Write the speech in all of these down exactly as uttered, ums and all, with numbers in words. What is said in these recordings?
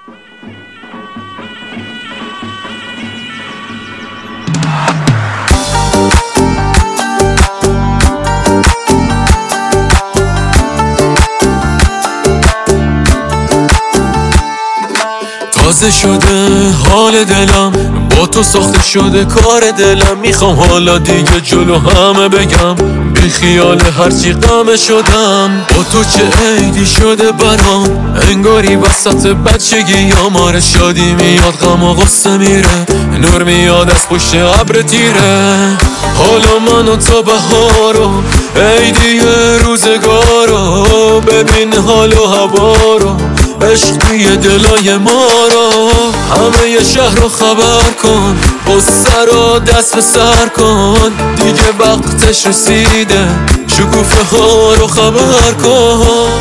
تازه شده حال دلم، با تو ساخته شده کار دلم. میخوام حالا دیگه جلو همه بگم بی خیال هرچی غمه شدم. با تو چه عیدی شده برام، انگاری وسط بچگی یا مار شادی میاد غم و غصه میره، نور میاد از پشت ابر تیره. حالا من و تو بهارو، عیدی روزگارو، ببین حال و هوا رو، عشق توی دلای ما رو. همه ی شهر رو خبر کن، قصه رو دست به سر کن، دیگه وقتش رسیده، شکوفه ها رو خبر کن.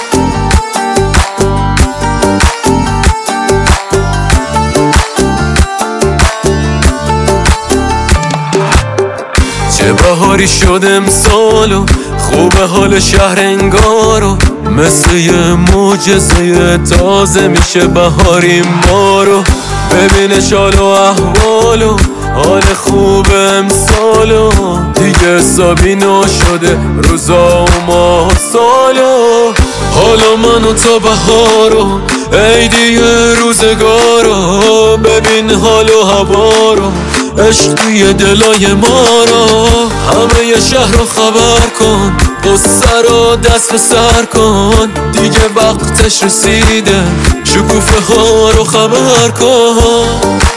چه بهاری شد امسالو، خوبه حال شهر انگارو، مثل یه معجزه تازه میشه بهاری ما رو. ببین شال و احوالو، حال خوب امسالو، دیگه حسابی نشده روزا و ماه و سالو. حالا من و تو بهارو، عیدی روزگارو، ببین حال و هوا رو، عشق توی دلای ما رو. همه ی شهر رو خبر کن، قصه رو دست به سر کن، دیگه وقتش رسیده، شکوفه ها رو خبر کن.